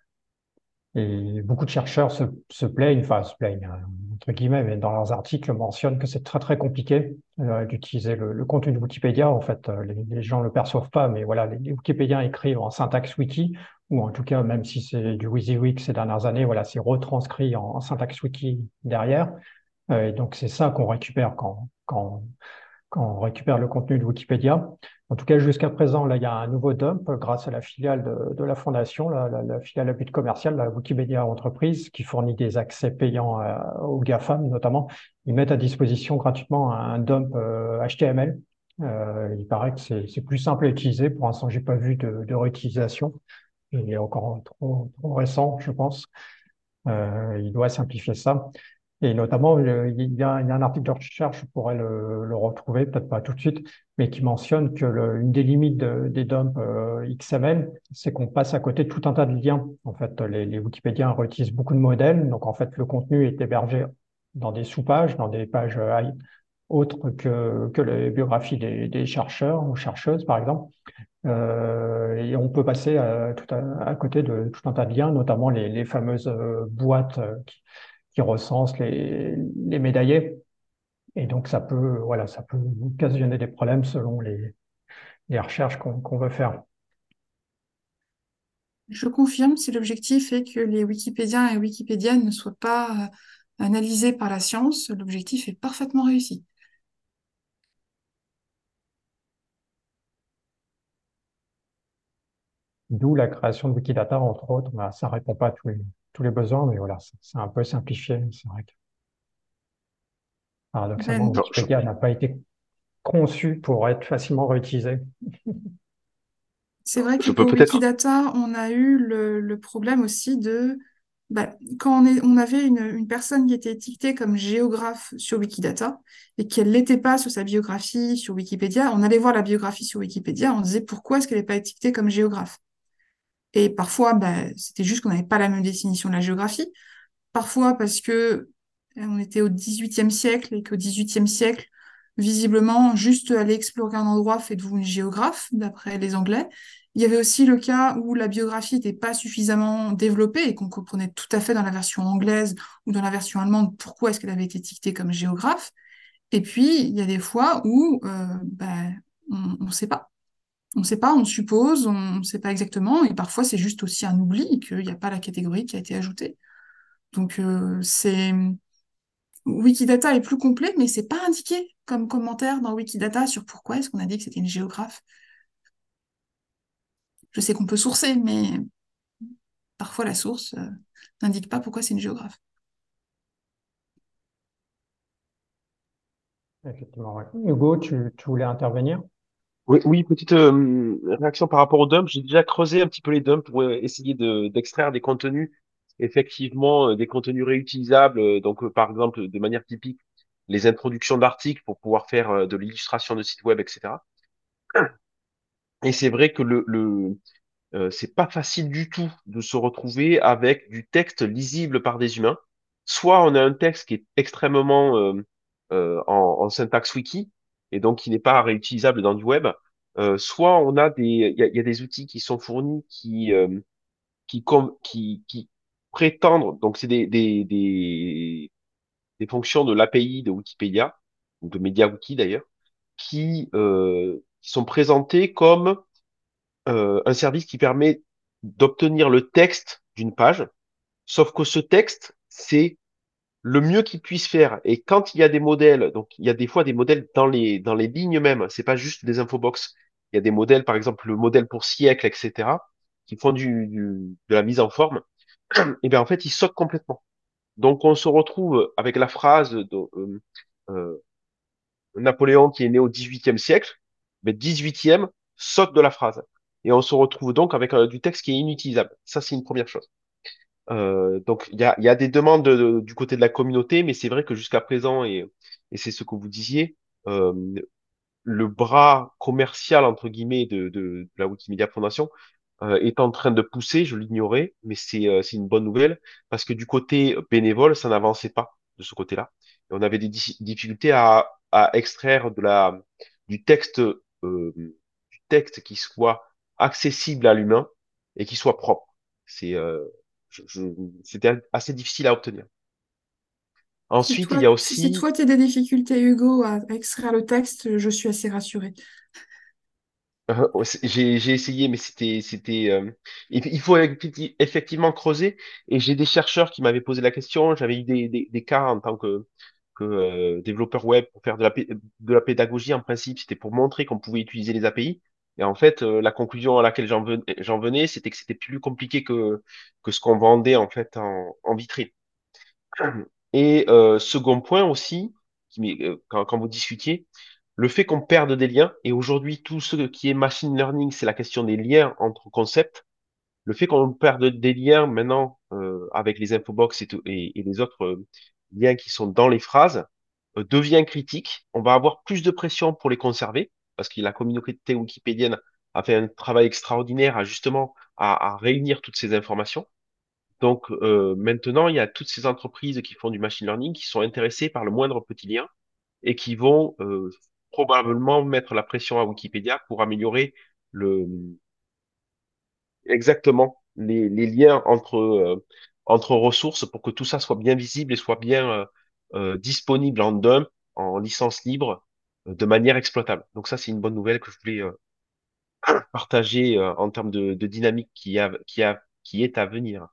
[SPEAKER 2] Et beaucoup de chercheurs se plaignent, enfin se plaignent, entre guillemets, mais dans leurs articles mentionnent que c'est très très compliqué d'utiliser le contenu de Wikipédia. En fait, les gens ne le perçoivent pas, mais voilà, les Wikipédiens écrivent en syntaxe wiki, ou en tout cas, même si c'est du WYSIWYG ces dernières années, voilà, c'est retranscrit en syntaxe wiki derrière. Et donc c'est ça qu'on récupère quand on récupère le contenu de Wikipédia. En tout cas, jusqu'à présent, là, il y a un nouveau dump grâce à la filiale de la fondation, la filiale à but commercial, la Wikimedia Entreprise, qui fournit des accès payants aux GAFAM notamment. Ils mettent à disposition gratuitement un dump HTML. Il paraît que c'est plus simple à utiliser. Pour l'instant, j'ai pas vu de réutilisation. Il est encore trop récent, je pense. Il doit simplifier ça. Et notamment, il y a un article de recherche, je pourrais le retrouver, peut-être pas tout de suite, mais qui mentionne que une des limites des dumps XML, c'est qu'on passe à côté de tout un tas de liens. En fait, les Wikipédiens réutilisent beaucoup de modèles, donc en fait, le contenu est hébergé dans des sous-pages, dans des pages autres que les biographies des chercheurs ou chercheuses, par exemple. Et on peut passer à côté de tout un tas de liens, notamment les fameuses boîtes qui recensent les médaillés. Et donc, voilà, ça peut occasionner des problèmes selon les recherches qu'on veut faire.
[SPEAKER 1] Je confirme si l'objectif est que les Wikipédiens et Wikipédiennes ne soient pas analysés par la science, l'objectif est parfaitement réussi.
[SPEAKER 2] D'où la création de Wikidata, entre autres. Bah, ça répond pas à tous les besoins, mais voilà, c'est un peu simplifié. C'est vrai que, paradoxalement,
[SPEAKER 1] Ben,
[SPEAKER 4] Alors,
[SPEAKER 2] Wikipédia n'a pas été conçu pour être facilement réutilisé.
[SPEAKER 1] c'est vrai que
[SPEAKER 4] je peux
[SPEAKER 1] pour
[SPEAKER 4] peut-être.
[SPEAKER 1] Wikidata, on a eu le problème aussi de quand on avait une personne qui était étiquetée comme géographe sur Wikidata et qu'elle l'était pas sur sa biographie sur Wikipédia, on allait voir la biographie sur Wikipédia, on disait pourquoi est-ce qu'elle n'est pas étiquetée comme géographe? Et parfois, c'était juste qu'on n'avait pas la même définition de la géographie. Parfois parce que on était au XVIIIe siècle et qu'au XVIIIe siècle, visiblement, juste aller explorer un endroit fait de vous une géographe, d'après les Anglais. Il y avait aussi le cas où la biographie n'était pas suffisamment développée et qu'on comprenait tout à fait dans la version anglaise ou dans la version allemande pourquoi est-ce qu'elle avait été étiquetée comme géographe. Et puis, il y a des fois où on ne sait pas. On ne sait pas, on suppose, on ne sait pas exactement. Et parfois, c'est juste aussi un oubli qu'il n'y a pas la catégorie qui a été ajoutée. Donc, Wikidata est plus complet, mais c'est pas indiqué comme commentaire dans Wikidata sur pourquoi est-ce qu'on a dit que c'était une géographe. Je sais qu'on peut sourcer, mais parfois la source n'indique pas pourquoi c'est une géographe.
[SPEAKER 2] Effectivement, ouais. Hugo, tu voulais intervenir?
[SPEAKER 4] Oui, oui, petite réaction par rapport aux dumps. J'ai déjà creusé un petit peu les dumps pour essayer d'extraire des contenus, effectivement, des contenus réutilisables. Donc, par exemple, de manière typique, les introductions d'articles pour pouvoir faire de l'illustration de sites web, etc. Et c'est vrai que c'est pas facile du tout de se retrouver avec du texte lisible par des humains. Soit on a un texte qui est extrêmement en syntaxe wiki et donc qui n'est pas réutilisable dans du web. Soit on a il y a des outils qui sont fournis qui prétendent, donc c'est des fonctions de l'API de Wikipédia ou de MediaWiki d'ailleurs, qui sont présentées comme un service qui permet d'obtenir le texte d'une page, sauf que ce texte, c'est le mieux qu'il puisse faire. Et quand il y a des modèles, donc il y a des fois des modèles dans les lignes même, c'est pas juste des infobox. Il y a des modèles, par exemple le modèle pour siècle, etc., qui font de la mise en forme. Et bien en fait, ils sautent complètement. Donc on se retrouve avec la phrase de Napoléon qui est né au XVIIIe siècle, mais 18e saute de la phrase. Et on se retrouve donc avec du texte qui est inutilisable. Ça, c'est une première chose. Donc, il y a des demandes du côté de la communauté, mais c'est vrai que jusqu'à présent, et c'est ce que vous disiez, euh, le bras commercial, entre guillemets, de la Wikimedia Foundation est en train de pousser, je l'ignorais, mais c'est une bonne nouvelle, parce que du côté bénévole, ça n'avançait pas de ce côté-là. Et on avait des difficultés à extraire du texte qui soit accessible à l'humain et qui soit propre. C'est, c'était assez difficile à obtenir. Ensuite, il y a
[SPEAKER 1] Si
[SPEAKER 4] aussi
[SPEAKER 1] toi, tu as des difficultés, Hugo, à extraire le texte, je suis assez rassurée.
[SPEAKER 4] Ouais, j'ai essayé, mais il faut effectivement creuser. Et j'ai des chercheurs qui m'avaient posé la question. J'avais eu des cas en tant que développeur web pour faire de la pédagogie. En principe, c'était pour montrer qu'on pouvait utiliser les API. Et en fait, la conclusion à laquelle j'en venais, c'était que c'était plus compliqué que ce qu'on vendait en fait en vitrine. Et second point aussi, quand vous discutiez, le fait qu'on perde des liens, et aujourd'hui tout ce qui est machine learning, c'est la question des liens entre concepts, le fait qu'on perde des liens maintenant avec les infobox et les autres liens qui sont dans les phrases devient critique. On va avoir plus de pression pour les conserver, parce que la communauté wikipédienne a fait un travail extraordinaire à réunir toutes ces informations. Donc maintenant, il y a toutes ces entreprises qui font du machine learning qui sont intéressées par le moindre petit lien et qui vont probablement mettre la pression à Wikipédia pour améliorer le, exactement les liens entre ressources pour que tout ça soit bien visible et soit bien disponible en dump, en licence libre, de manière exploitable. Donc ça, c'est une bonne nouvelle que je voulais partager en termes de dynamique qui est à venir.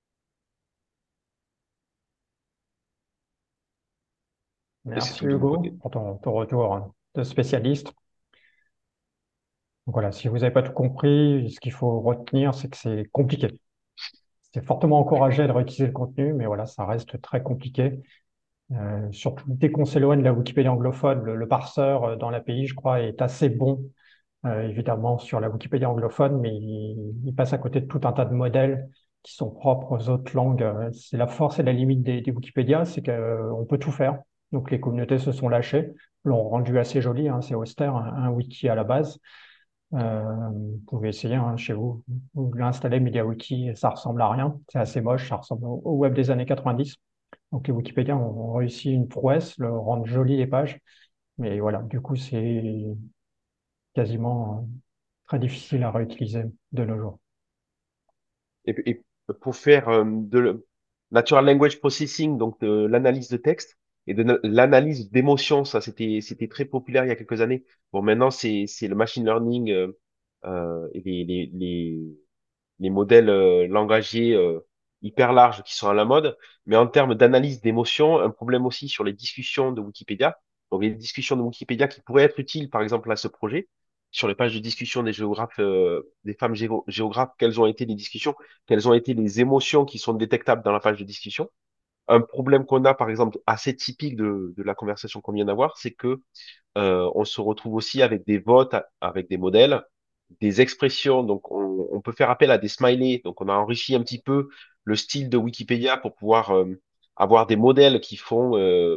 [SPEAKER 4] Et c'est
[SPEAKER 2] Merci
[SPEAKER 4] tout de mon
[SPEAKER 2] Hugo
[SPEAKER 4] côté.
[SPEAKER 2] pour ton retour de spécialiste. Donc voilà, si vous n'avez pas tout compris, ce qu'il faut retenir, c'est que c'est compliqué. C'est fortement encouragé de réutiliser le contenu, mais voilà, ça reste très compliqué. Surtout dès qu'on s'éloigne de la Wikipédia anglophone, le parseur dans l'API, je crois, est assez bon, évidemment, sur la Wikipédia anglophone, mais il passe à côté de tout un tas de modèles qui sont propres aux autres langues. C'est la force et la limite des Wikipédias, c'est qu'on peut tout faire. Donc les communautés se sont lâchées, l'ont rendu assez joli, hein, c'est austère, un wiki à la base. Vous pouvez essayer hein, chez vous. Vous l'installez MediaWiki, ça ressemble à rien. C'est assez moche, ça ressemble au web des années 90. Donc les Wikipédiens ont réussi une prouesse, le rendre joli les pages. Mais voilà, du coup, c'est quasiment très difficile à réutiliser de nos jours.
[SPEAKER 4] Et pour faire natural language processing, donc de l'analyse de texte et de l'analyse d'émotions, ça c'était très populaire il y a quelques années. Bon, maintenant c'est le machine learning et les modèles langagiers hyper larges qui sont à la mode. Mais en termes d'analyse d'émotions, un problème aussi sur les discussions de Wikipédia. Donc les discussions de Wikipédia qui pourraient être utiles, par exemple, à ce projet. Sur les pages de discussion des géographes, des femmes géographes, quelles ont été les discussions, quelles ont été les émotions qui sont détectables dans la page de discussion. Un problème qu'on a, par exemple, assez typique de la conversation qu'on vient d'avoir, c'est que on se retrouve aussi avec des votes, avec des modèles, des expressions. Donc, on peut faire appel à des smileys. Donc, on a enrichi un petit peu le style de Wikipédia pour pouvoir avoir des modèles qui font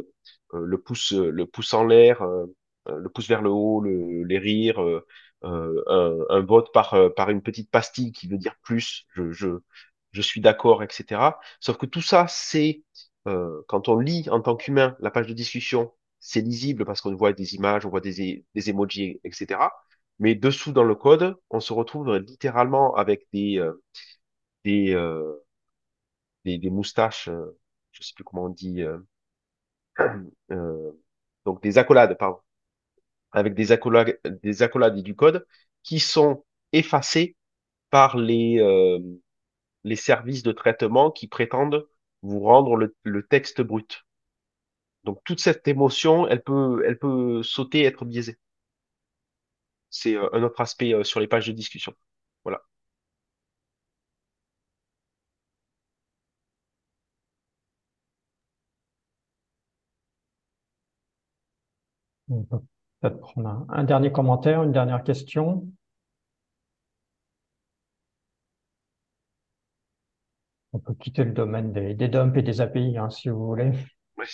[SPEAKER 4] le pouce en l'air, le pouce vers le haut, les rires, un vote par une petite pastille qui veut dire plus, je suis d'accord, etc. Sauf que tout ça, quand on lit en tant qu'humain la page de discussion, c'est lisible parce qu'on voit des images, on voit des emojis, etc. Mais dessous dans le code, on se retrouve littéralement avec des, euh, des moustaches, je sais plus comment on dit, euh, donc des accolades, pardon, avec des accolades et du code qui sont effacés par les services de traitement qui prétendent vous rendre le texte brut. Donc toute cette émotion, elle peut sauter, être biaisée. C'est un autre aspect sur les pages de discussion. Voilà.
[SPEAKER 2] On peut peut-être prendre un dernier commentaire, une dernière question. On peut quitter le domaine des dumps et des API, hein, si vous voulez.
[SPEAKER 4] Ouais.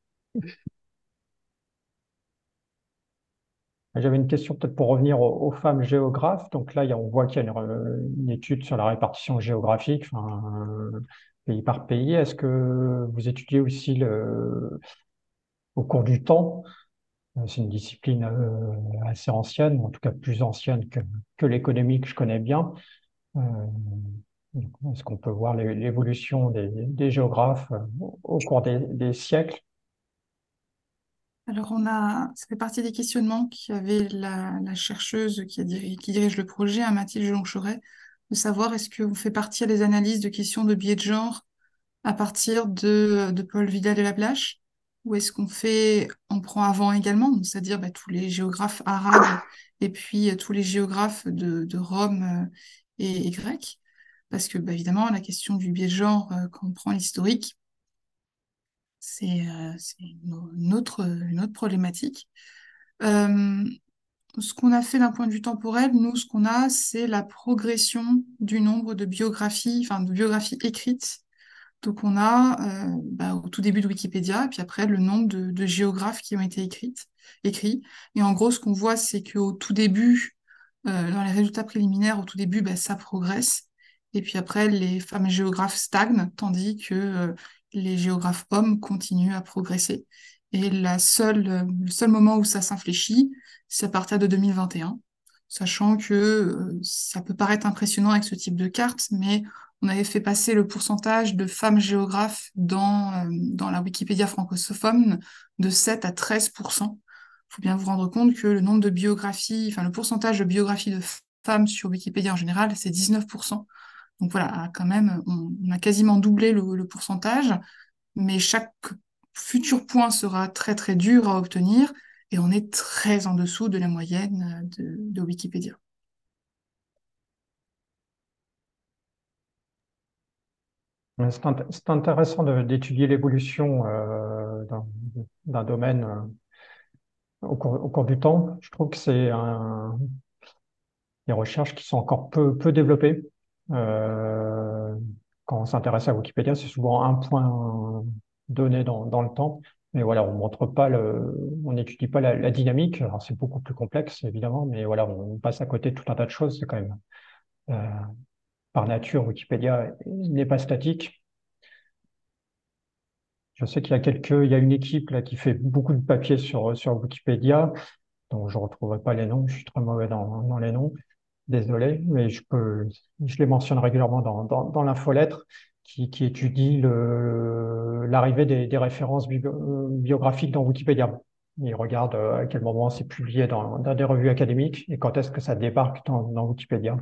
[SPEAKER 2] J'avais une question peut-être pour revenir aux femmes géographes. Donc là, on voit qu'il y a une étude sur la répartition géographique, enfin, pays par pays. Est-ce que vous étudiez aussi au cours du temps? C'est une discipline assez ancienne, en tout cas plus ancienne que l'économie que je connais bien. Euh, du coup, est-ce qu'on peut voir l'évolution des géographes au cours des siècles?
[SPEAKER 1] Alors, ça fait partie des questionnements qu'avait la chercheuse qui dirige le projet, hein, Mathilde Jonchoret, de savoir est-ce qu'on fait partir des analyses de questions de biais de genre à partir de Paul Vidal de la Plage, ou est-ce on prend avant également, donc c'est-à-dire bah, tous les géographes arabes et puis tous les géographes de Rome et grecs, parce que bah, évidemment la question du biais de genre, quand on prend l'historique, c'est une autre problématique. Euh, Ce qu'on a fait d'un point de vue temporel, nous, ce qu'on a, c'est la progression du nombre de biographies, enfin de biographies écrites. Donc on a bah, au tout début de Wikipédia, et puis après le nombre de géographes qui ont été écrits. Et en gros, ce qu'on voit, c'est qu'au tout début, dans les résultats préliminaires, au tout début, bah, ça progresse. Et puis après, les fameux géographes stagnent, tandis que les géographes hommes continuent à progresser. Et le seul moment où ça s'infléchit, c'est à partir de 2021, sachant que ça peut paraître impressionnant avec ce type de carte, mais on avait fait passer le pourcentage de femmes géographes dans la Wikipédia francophone de 7 à 13%. Il faut bien vous rendre compte que le nombre de biographies, enfin le pourcentage de biographies de femmes sur Wikipédia en général, c'est 19%. Donc voilà, quand même, on a quasiment doublé le pourcentage, mais chaque futur point sera très très dur à obtenir et on est très en dessous de la moyenne de Wikipédia.
[SPEAKER 2] C'est intéressant d'étudier l'évolution d'un domaine au cours du temps. Je trouve que c'est des recherches qui sont encore peu développées. Euh, Quand on s'intéresse à Wikipédia, c'est souvent un point donné dans le temps. Mais voilà, on montre pas on n'étudie pas la dynamique. Alors c'est beaucoup plus complexe, évidemment, mais voilà, on passe à côté de tout un tas de choses. C'est quand même, euh, par nature, Wikipédia n'est pas statique. Je sais il y a une équipe là qui fait beaucoup de papiers sur Wikipédia, dont je ne retrouverai pas les noms. Je suis très mauvais dans les noms. Désolé, mais je les mentionne régulièrement dans l'infolettre qui étudie l'arrivée des références biographiques dans Wikipédia. Il regarde à quel moment c'est publié dans des revues académiques et quand est-ce que ça débarque dans Wikipédia.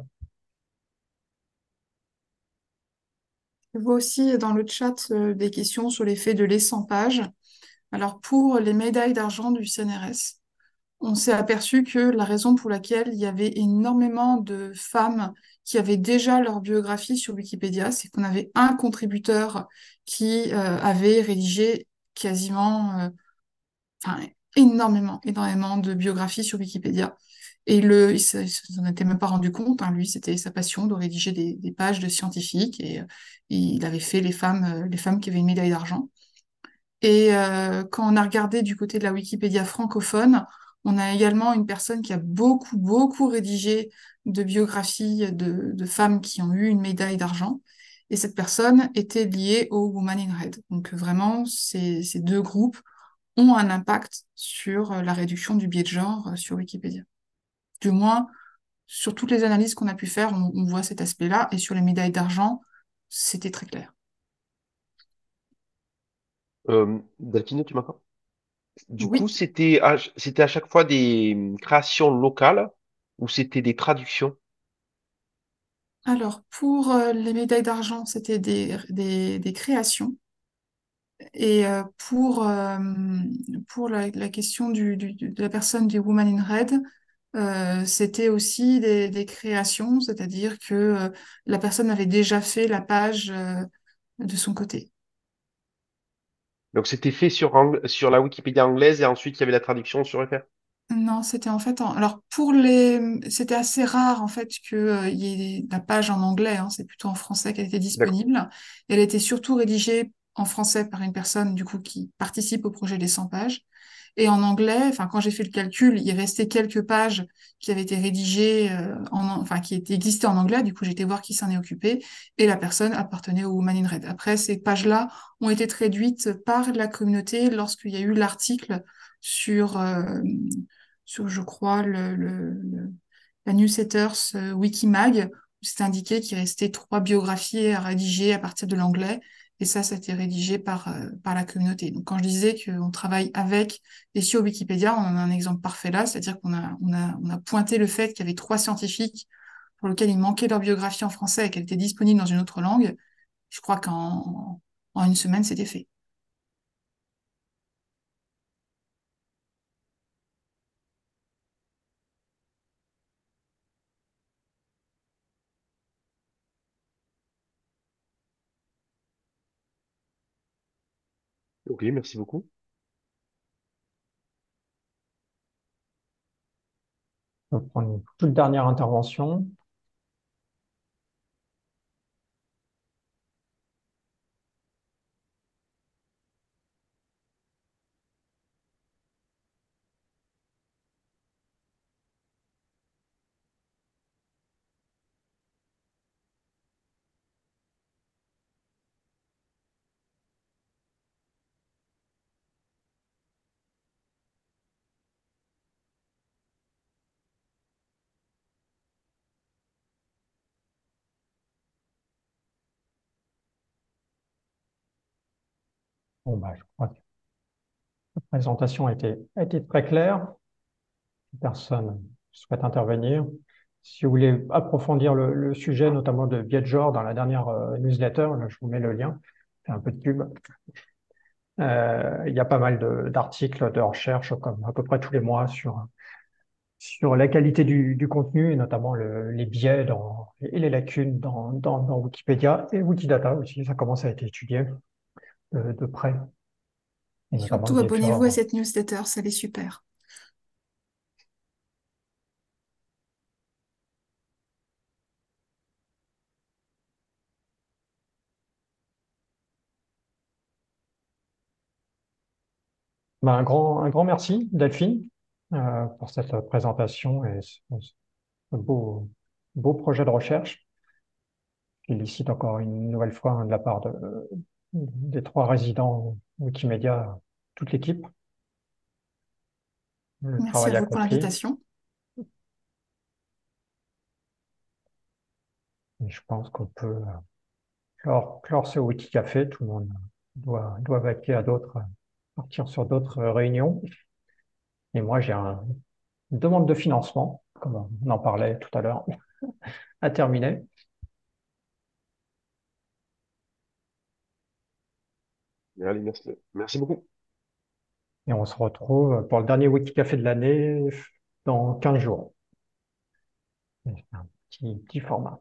[SPEAKER 1] Je vois aussi dans le chat des questions sur l'effet de l'essampage. Alors pour les médailles d'argent du CNRS, on s'est aperçu que la raison pour laquelle il y avait énormément de femmes qui avaient déjà leur biographie sur Wikipédia, c'est qu'on avait un contributeur qui avait rédigé quasiment, enfin énormément de biographies sur Wikipédia. Et il s'en était même pas rendu compte, hein. Lui, c'était sa passion de rédiger des pages de scientifiques et il avait fait les femmes qui avaient une médaille d'argent. Et quand on a regardé du côté de la Wikipédia francophone, on a également une personne qui a beaucoup, beaucoup rédigé de biographies de femmes qui ont eu une médaille d'argent. Et cette personne était liée au Women in Red. Donc vraiment, ces deux groupes ont un impact sur la réduction du biais de genre sur Wikipédia. Du moins, sur toutes les analyses qu'on a pu faire, on voit cet aspect-là. Et sur les médailles d'argent, c'était très clair.
[SPEAKER 4] Delphine, tu m'entends? Du coup,
[SPEAKER 1] Oui.
[SPEAKER 4] c'était à chaque fois des créations locales ou c'était des traductions?
[SPEAKER 1] Alors, pour les médailles d'argent, c'était des créations. Et pour la question de la personne du Woman in Red, c'était aussi des créations, c'est-à-dire que la personne avait déjà fait la page de son côté.
[SPEAKER 4] Donc c'était fait sur la Wikipédia anglaise et ensuite il y avait la traduction sur FR.
[SPEAKER 1] Non, c'était en fait... Alors, c'était assez rare, en fait, qu'il y ait la page en anglais, hein, c'est plutôt en français qu'elle était
[SPEAKER 4] D'accord.
[SPEAKER 1] disponible. Elle était surtout rédigée en français par une personne, du coup, qui participe au projet des 100 pages. Et en anglais, enfin, quand j'ai fait le calcul, il restait quelques pages qui avaient été rédigées, enfin, existaient en anglais. Du coup, j'ai été voir qui s'en est occupé. Et la personne appartenait au Woman in Red. Après, ces pages-là ont été traduites par la communauté lorsqu'il y a eu l'article sur, je crois, la newsletters Wikimag, où c'est indiqué qu'il restait 3 biographies à rédiger à partir de l'anglais. Et ça a été rédigé par la communauté. Donc, quand je disais qu'on travaille avec et sur Wikipédia, on en a un exemple parfait là, c'est-à-dire qu'on a pointé le fait qu'il y avait 3 scientifiques pour lesquels il manquait leur biographie en français et qu'elle était disponible dans une autre langue. Je crois en une semaine, c'était fait.
[SPEAKER 4] Ok, merci beaucoup.
[SPEAKER 2] On va prendre une toute dernière intervention. Bon, bah, je crois que la présentation a été très claire. Personne souhaite intervenir. Si vous voulez approfondir le sujet, notamment de biais de genre, dans la dernière newsletter, là, je vous mets le lien. C'est un peu de pub. Il y a pas mal d'articles, de recherches, comme à peu près tous les mois, sur la qualité du contenu, et notamment les biais et les lacunes dans Wikipédia et Wikidata aussi. Ça commence à être étudié de près, et notamment
[SPEAKER 1] Surtout,
[SPEAKER 2] les
[SPEAKER 1] abonnez-vous à
[SPEAKER 2] différents.
[SPEAKER 1] cette newsletter, ça est super.
[SPEAKER 2] Ben, un grand merci, Delphine, pour cette présentation et ce beau projet de recherche. Je félicite encore une nouvelle fois, hein, de la part des 3 résidents Wikimedia, toute l'équipe, le
[SPEAKER 1] Merci à
[SPEAKER 2] travail
[SPEAKER 1] vous pour
[SPEAKER 2] accompli.
[SPEAKER 1] l'invitation.
[SPEAKER 2] Et je pense qu'on peut clore ce Wikicafé. Tout le monde doit vaquer à partir sur d'autres réunions. Et moi, j'ai une demande de financement, comme on en parlait tout à l'heure, à terminer.
[SPEAKER 4] Allez, merci. Merci beaucoup.
[SPEAKER 2] Et on se retrouve pour le dernier Wikicafé de l'année dans 15 jours. C'est un petit format.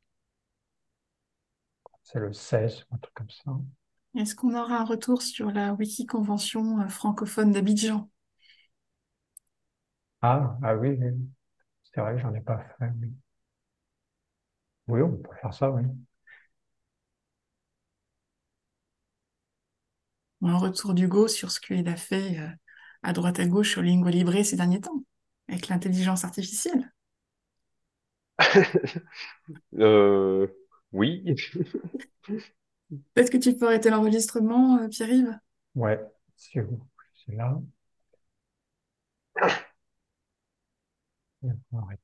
[SPEAKER 2] C'est le 16, un truc comme ça.
[SPEAKER 1] Est-ce qu'on aura un retour sur la Wiki-convention francophone d'Abidjan?
[SPEAKER 2] Ah oui, oui, c'est vrai, j'en ai pas fait. Oui. Oui, on peut faire ça, oui.
[SPEAKER 1] un retour d'Hugo sur ce qu'il a fait à droite à gauche au Lingua Libre ces derniers temps, avec l'intelligence artificielle.
[SPEAKER 4] Euh, oui.
[SPEAKER 1] Peut-être que tu peux arrêter l'enregistrement, Pierre-Yves?
[SPEAKER 2] Ouais, c'est là.